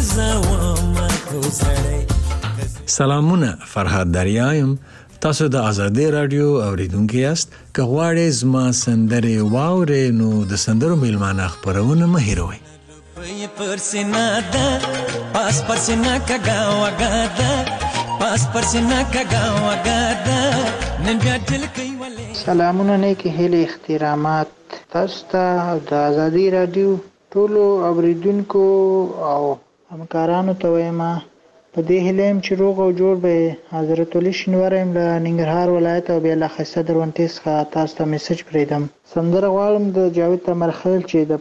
ګرځوم کو سړی. سلامونه، فرهاد دریایم. تاسو د آزادۍ رادیو اوریدونکي یاست. که غواړئ زما سندرې واورئ نو د سندرو میلمانه خپرونه مه هېروئ. پر سینا ده پاس پر سینا کګا وګاده پاس پر سینا کګا وګاده نن بیا دل کوي ولې. سلامونه نیکی هیله احترامات تاسو ته د آزادۍ رادیو ټولو اوریدونکو او همکارانو ته وایم په دې هیله يم چې روغ او جوړ به. حضرت علي شینوار یم له ننګرهار ولایت او بیا له ښایسته درونټې څخه تاسو ته میسج پرېږدم. سندره غواړم د جاوید تمرخیل چې د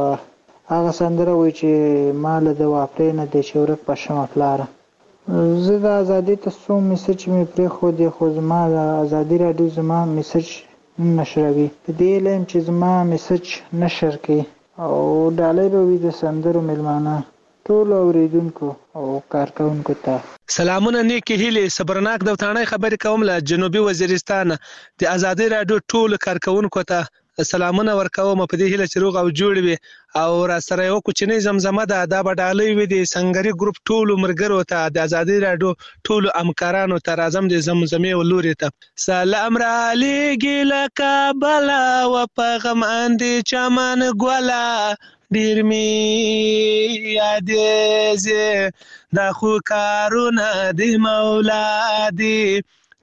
هغه سندره وایي چې ما له د واپرې نه دی چې ورک په شمه پلاره. زه د ازادۍ ته څو میسج مې پرېښودې خو زما د ازادۍ راډیو زما میسج نشروي. په دې هیله یم چې زما میسج نشر کړي او ډالۍ به وي د سندرو میلمانه ټولو اوریدونکو او کارکوونکو ته. سلامونه نیکی هیلې صبرناک د وطنۍ خبرې کوم له جنوبي وزیرستان د ازادۍ راډیو ټولو کارکوونکو ته سلامونه ورکوم په دې هیله چې روغ او جوړ وي او را سره یو کوچنی زمزمه ده دا به ډالۍ وي د سنګري ګروپ ټولو ملګرو ته د ازادۍ راډیو ټولو همکارانو ته راځم د زمزمې ولوري ته. سلام را لېږي له کابله و په غم اندې چمن ګوله ډېر مې یادېږي دا خو کارونه د مولا دي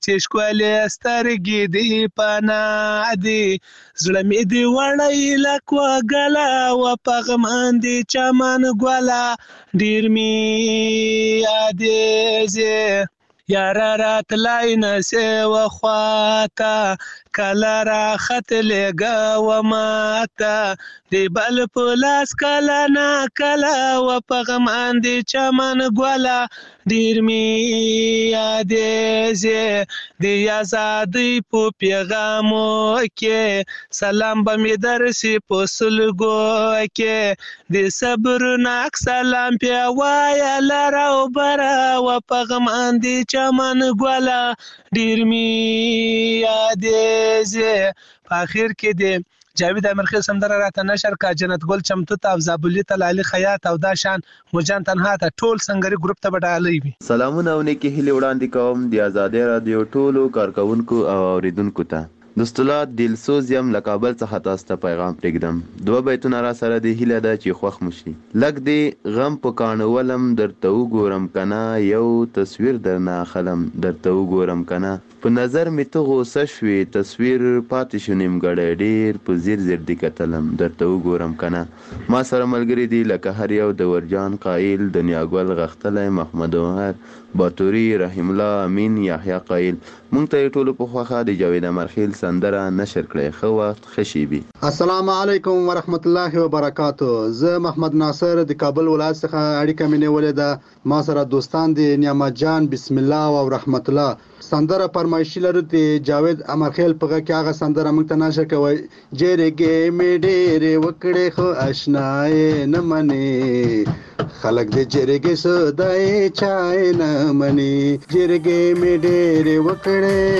چې ښکلې سترګې دې پناه دي زړه مې دې وړی لک وګله و په غم اندې چمن ګوله ډېر مې یادېږي یاره راتلی نسې وخواته کله راختلې و ماته د بل په لاس کله نه کله و په غم اندې چمن ګوله ډېر مې یادېږي د ازادۍ په پیغامو کې سلام به مې درسي په سلګو کې د صبرناک سلام پې وایه لر او بره و په غم اندې چمن ګوله ډېر مې یادېږي په اخر کې د جاوید امرخیل سندره راته نشر کا جنت ګل چمتو ته او زابلی ته لالي خیاط او دا شان مرجان تنها ته ټول سنگري ګروپ ته بډالۍ وي. سلامونه او نیکی هیلې وړاندې کوم د آزادۍ رادیو ټولو کارکونکو او اوریدونکو ته. دوستلات دلسوز یم له کابل څخه تاسو ته پیغام پرېږدم. 2 بیتونه را سره د هیله ده چې خوښ مو شي. لږ دې غم په کاڼه ولم درته وګورم کنه یو تصویر درنه اخلم درته وګورم کنه په نظر مې ته غوسه شوې تصویر پاتې شو نیمګړی ډېر په ځیر ځیر دې کتلم درته وګورم کنه ما سره ملګري دي لکه هر یو د ورجان قایل دنیا ګل غښتلی محمد عمر باتوري رحیم الله امین یحیی قایل مونږ ته یې ټولو په خوښه د جاوید امرخیل سندره نشر کړی. ښه وخت ښه شیبي. السلام علیکم ورحمت الله وبرکاتو. زه محمد ناصر د کابل ولایت څخه اړیکه مې نیولې ده. ما سره دوستان دي نعمت جان بسم الله او رحمت الله. سندره فرمایشي لرو د جاوید امرخیل په غږ کې هغه سندره موږ ته نشر کوي. جرګې مې ډېرې وکړې خو اشنای نه منې خلک د جرګې سودای چای نه منې جرګې مې ډېرې وکړې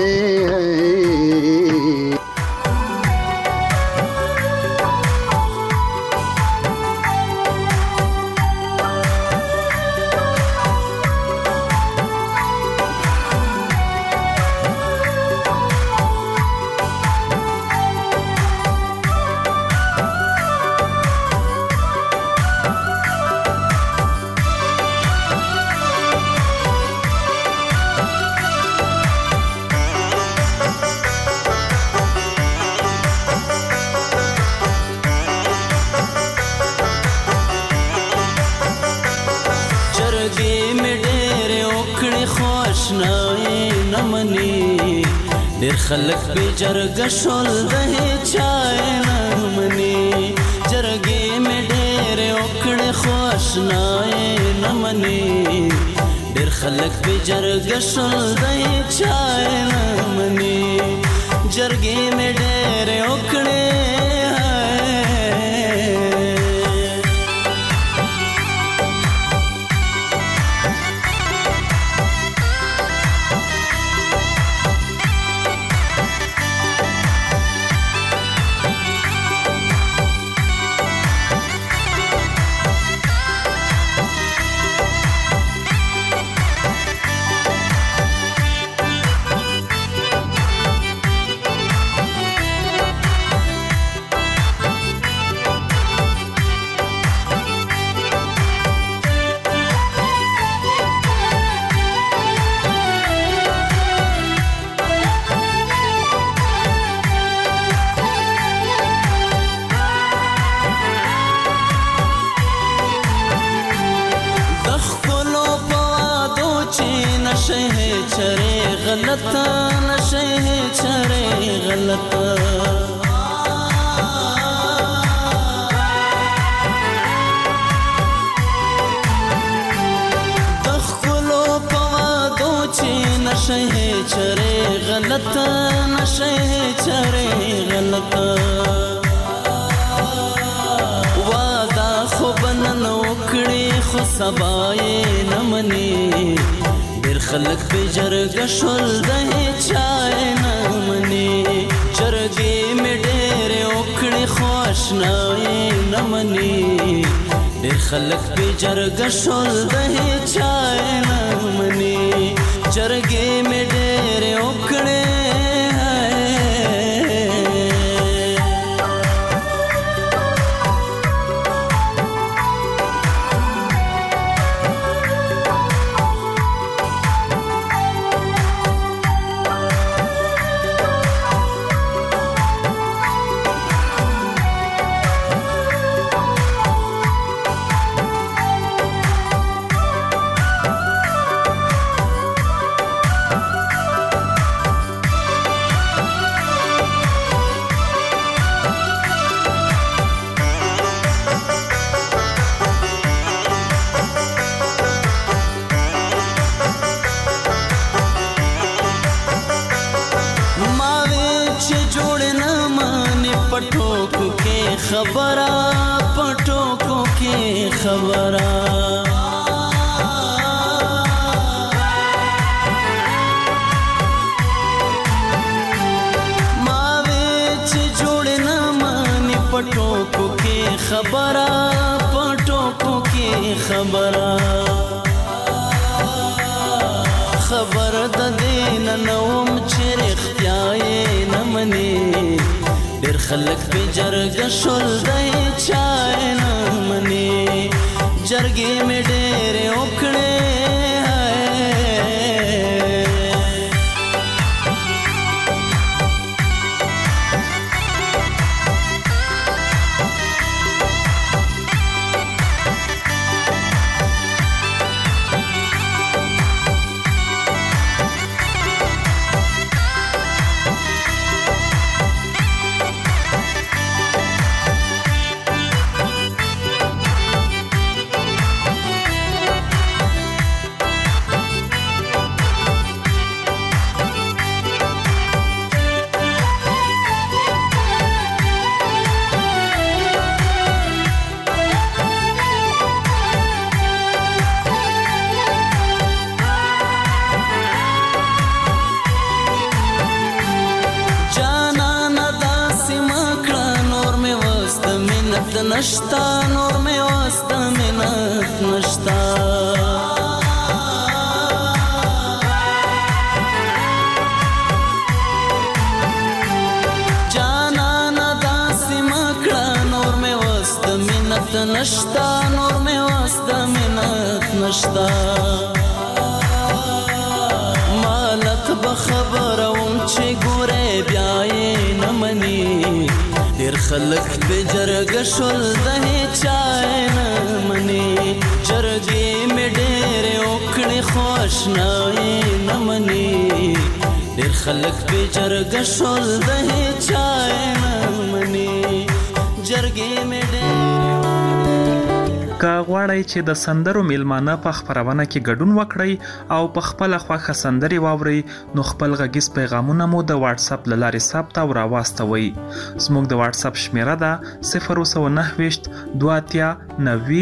خلق به جرګه شول د چای نه مني جرګې مې ډېر وکړې خو اشنای نه مني ډېر خلق به جرګه شول د چای نه مني جرګې مې ډېر وکړې خلق به جرګه شول د چای نه مني جرګې مې ډېر وکړې خو اشنای نه مني ډېر خلق به جرګه شول د چای نه مني جرګې مې ډېر وکړې پټوکو کې خبره پټوکو کې خبره ما وې چې جوړ نه مانی پټوکو کې خبره پټوکو کې خبره خبر د دین نوم چې رښتیا یې نه مني ډېر خلک په جرګه شول دی چای نه مني جرګې مې ډېرې وکړې نشتا نور میں واسطہ منت نشتا جانا ندا سمکڑا نور میں واسطہ منت نشتا نور میں واسطہ منت نشتا مالت بخبرون چه گوره بیائی نمانی ډېر خلک په جرګه شول د چای نه مني جرګې مې ډېرې وکړې خو اشنایي نه مني ډېر خلک په جرګه شول د چای نه مني جرګې مې که غواړئ چې د سندرو میلمانه په خپرونه کې ګډون وکړئ او په خپله خوښه سندرې واورئ نو خپل غږیز پیغامونه مو د واتس اپ له لارې ثبت او راواستوئ. زموږ د واتس اپ شمیره ده 029 2 90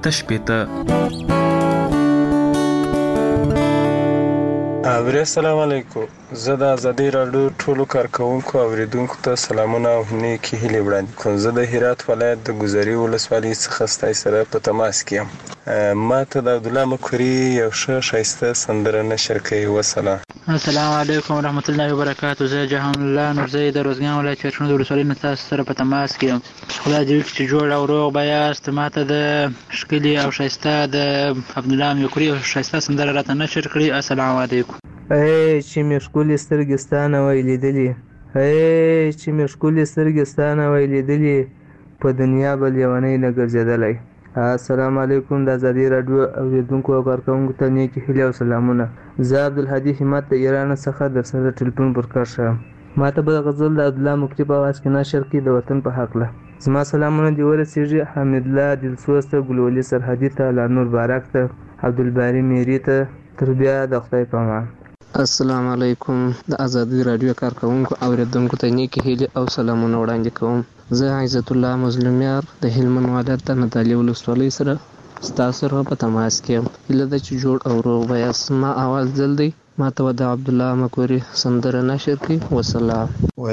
السلام علیکم. زه د ازادي راډیو ټولو کارکونکو او اوریدونکو ته سلامونه او نیکی هیلې وړاندې کوم. زه د هرات ولایت د ګذري ولسوالۍ څخه ستاسو سره په تماس کې یم. ما ته د عبدالله مکوري یو ښه ښایسته سندره نشر کوي. وسلام. السلام علیکم ورحمت الله وبرکاتو. زه جهان الله نورزی د روزګان ولایت چرچونو د ولسوالۍ نه تاسو سره په تماس کې یم. خدای دې وکړي چې جوړ او روغ به یاست. ما ته د ښکلي او ښایسته د عبدالله مکوري یو ښایسته سندره راته نشر کړي. السلام علیکم. چې مې ښکلې سترګې ستا نه وای لیدلې چې مې ښکلې سترګې ستا نه وای لیدلې په دنیا به لیونی نه ګرځېدلی. السلام علیکم. د ازادي راډیو اوریدونکو او کارکوونکو ته نیکې هیلې او سلامونه. زه عبدالهادي همت د ایران څخه در سره ټلیفون پر کار شم. ما ته به غزل د عبدالله مکري په اواز کې نشر کړي د وطن په هکله. زما سلامونه دې ورسېږي حمیدالله دلسوز ته، ګلولي سرحدي ته، لانور بارک ته، عبدالباري میري ته، تر بیا د خدای په امان. السلام علیکم. د ازادي راډیو کارکوونکو او اوریدونکو ته نیکې هیلې او سلامونه وړاندې کوم. زه عزت الله مظلومیار د هلمند ولایت د نادعلي ولسوالۍ سره ستاسو سره په تماس کې یم. هیله ده چې جوړ او روغ به یاست. ما اواز دل دی. ما ته د عبدالله مکوري سندره نشر کړي. وسلام.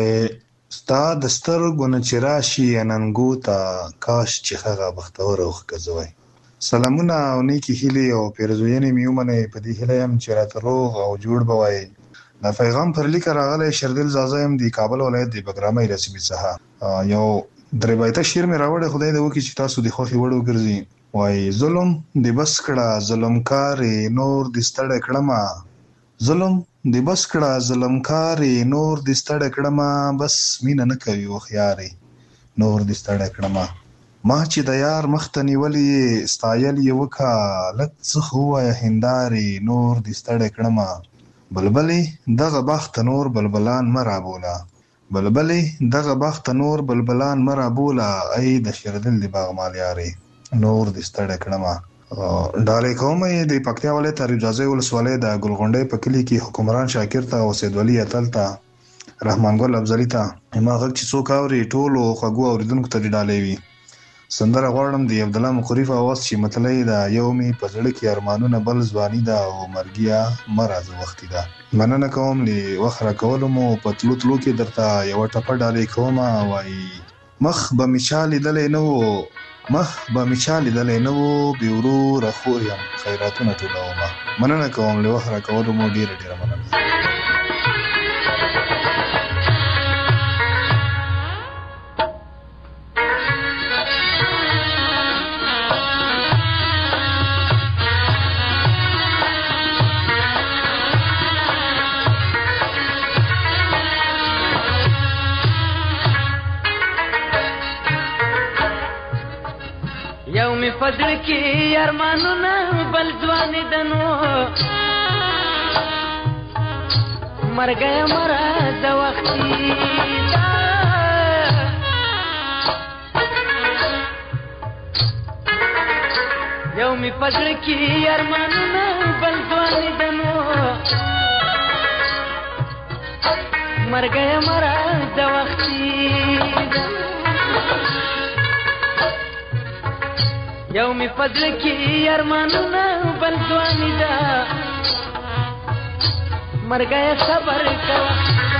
ستا د سترګو نه چې راشي اننګو ته کاش چې هغه بختور او ښکځوی. سلامونه او نیکی هیلې او پیرزوینې مې ومنئ. په دې هیله یم چې راته روغ او جوړ به وایي. دا پیغام پر لیکه راغلی شردل زازه یم د کابل ولایت د بګرامۍ رسمي څخه. یو درې بیته شعر مې راوړی. خدای دې وکړي چې تاسو د خوښې وړ وګرځي. وایي ظلم دې بس کړه ظلمکارې نور دې ستړی کړمه، ظلم دې بس کړه ظلمکارې نور دې ستړی کړمه، بس مینه نه کوي هوښیارې نور دې ستړی کړمه. ما چې د یار مخته نیولې ستایل یې وکړه لږ څه خو ووایه هندارې نور دې ستړی کړمه. بلبلې دغه بخت نور بلبلان مه رابوله، بلبلې دغه بخت نور بلبلان مه رابوله، ای د شردل د باغمال یارې نور دې ستړی کړمه. ډالۍ کومه یې د پکتیا ولایت ریاضي ولسوالۍ د ګلغونډۍ په کلي کې حکمران شاکر ته او سید ولی اتل ته رحمان ګل افضلي ته ما غږ چې څوک اوري ټولو خوږو اوریدونکو ته ډالۍ وي. سندره غواړم د عبد الله مقریف اواز چې متلې ده یو می په زړه کې ارمانونه بل ځواني ده او مرګیا مرز وختي ده. مننه کوم لی وخره کولم او په تلو کې درته یو ټپه ډالۍ کوم. وای مخ به میچالي دلې نه وو بیورو رخور یم خیراتونه ټولوم. مننه کوم لی وخره کولم ډیره مننه. یو می پدړ کې ارمانونه بل ځوان دنو مرګ مرا د وختي دا یو می پدړ کې ارمانونه بل ځوان دنو مرګ مرا د وختي یو می پدړ کې ارمانونه بل ځواني ده مرګ صبر کوه.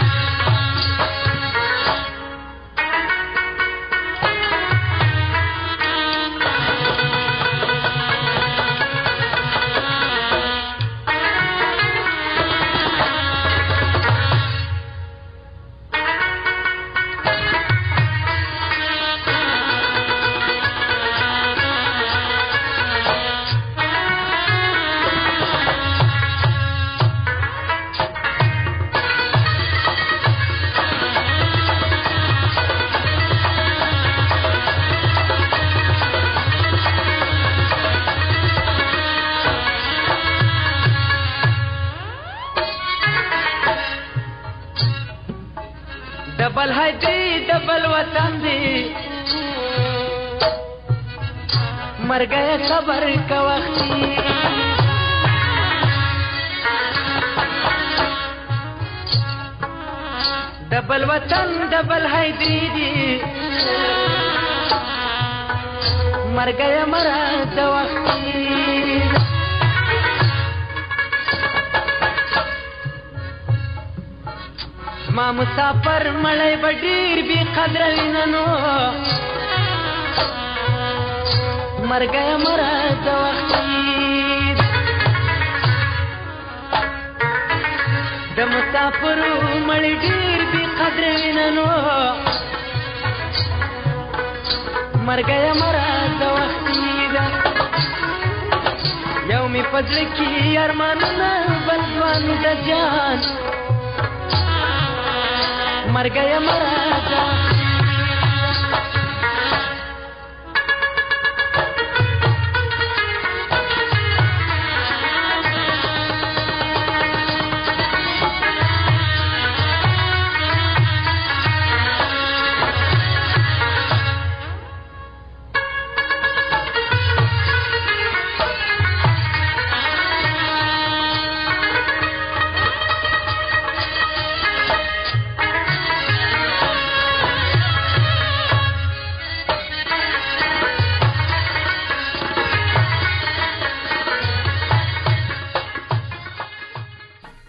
डबल है दी डबल वतन दी मर गए खबर का वक्ती डबल वतन डबल है दी मर गए मरा द वक्ती ما مسافر مړی بډیر بی قدر ویننو مرګ مرا د وختي د مسافر مړی ډیر بی قدر ویننو مرګ مرا د وختي یومي پدړ کی ارمانونه بل ځوان د جان मर गया मरा